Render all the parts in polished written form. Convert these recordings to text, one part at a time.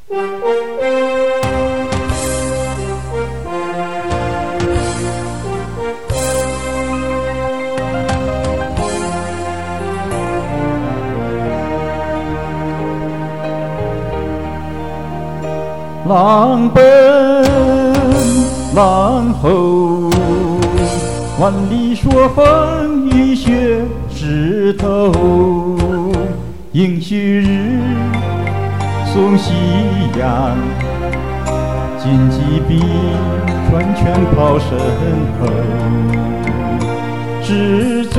浪奔浪后，万里说风雨雪湿透。应许日送夕阳，荆棘碧川全抛身后。是醉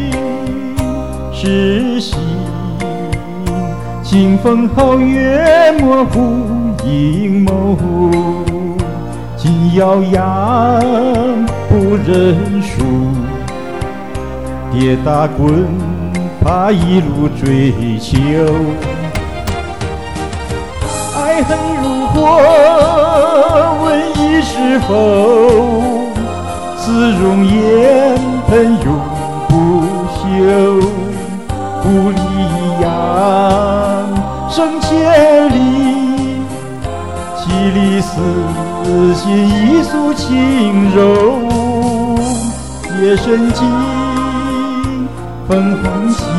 是醒，清风皓月模糊阴谋，紧咬牙不认输，跌打滚怕一路追求。爱恨如火，问意是否？似熔岩喷永不朽，不离阳生千里，其里似心一诉轻柔。夜深静风欢喜，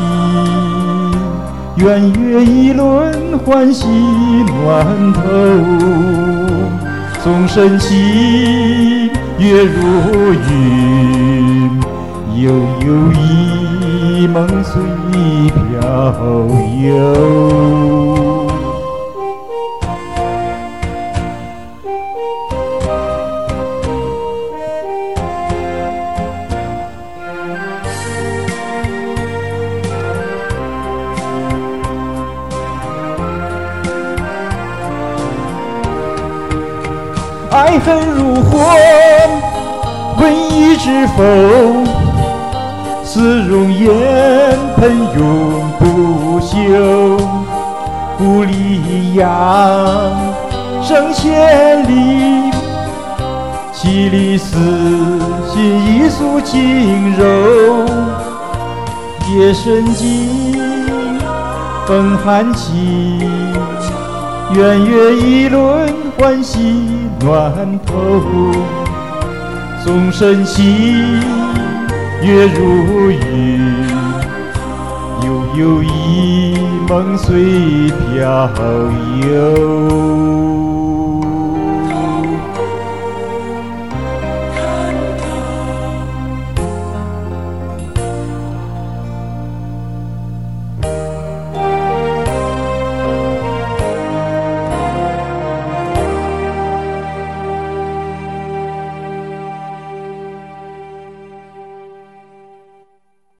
圆月一轮欢喜暖透。纵身起月如云，悠悠一梦随飘游。爱恨如火，问意知否？似熔岩喷永不朽，不离阳生千里，其里似心一诉轻柔。夜深静风寒起，圆月一轮欢喜暖透。纵身起月如云，悠悠一梦随飘游。